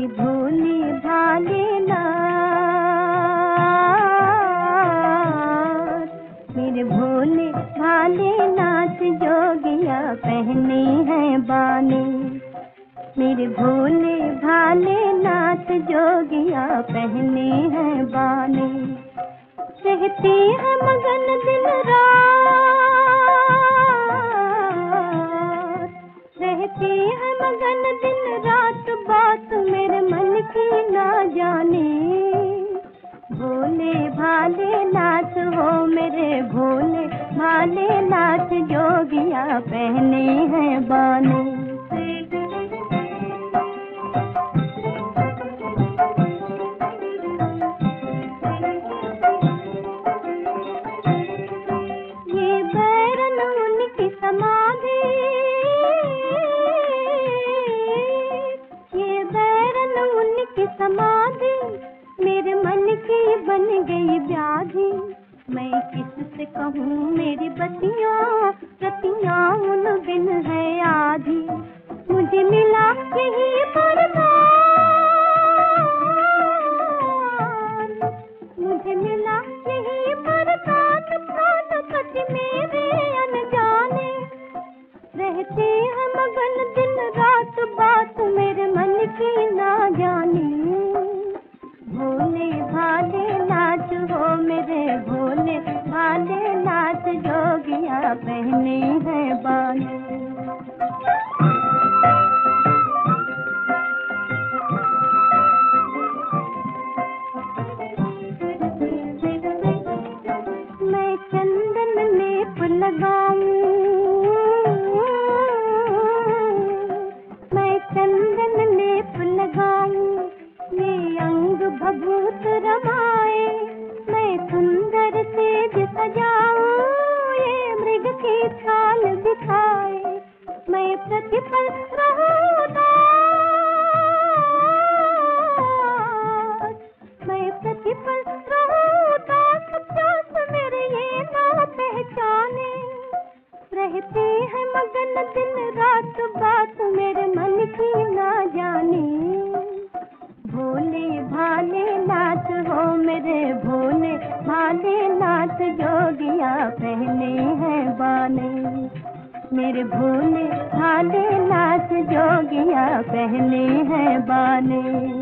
मेरी भोली भाले नाथ, मेरे भोले भाले नाथ जोगिया पहने हैं बाने। मेरे भोले भाले नाथ जोगिया पहने हैं बाने। रहती है मगन दिन रात, रहती है मगन दिन रात, बात मेरे मन की ना जाने। भोले भाले नाथ हो मेरे भोले भाले नाथ जोगिया पहने हैं बाने। समाधि मेरे मन की बन गई व्याधि। मैं किससे कहूँ मेरी बतियाँ, रतियाँ उन बिन है आधी। मुझे मिला यही वरदान, मुझे मिला यही वरदान, प्राणपति मेरे अनजाने। रहते हैं मगन दिन रात, बात मेरे मन की ना जानी। भोले भाले नाथ हो मेरे भोले भाले नाथ जोगिया पहने हैं बाने। मैं चंदन लेप लगाऊं, मैं चंदन लेप लगाऊं, ये अंग भभूत रमाए। मैं सुंदर सेज सजाऊं, ये मृग की छाल दिखाए। मैं प्रतिपल रहूं दास, मैं प्रतिपल रहूं दास, प्यास मेरे ये ना पहचाने। रहते हैं मगन दिन रात, बात मेरे मन की ना जाने। भोले भाले नाथ हो मेरे भोले भाले नाथ जोगिया पहने हैं बाने। मेरे भोले भाले नाथ जोगिया पहने हैं बाने।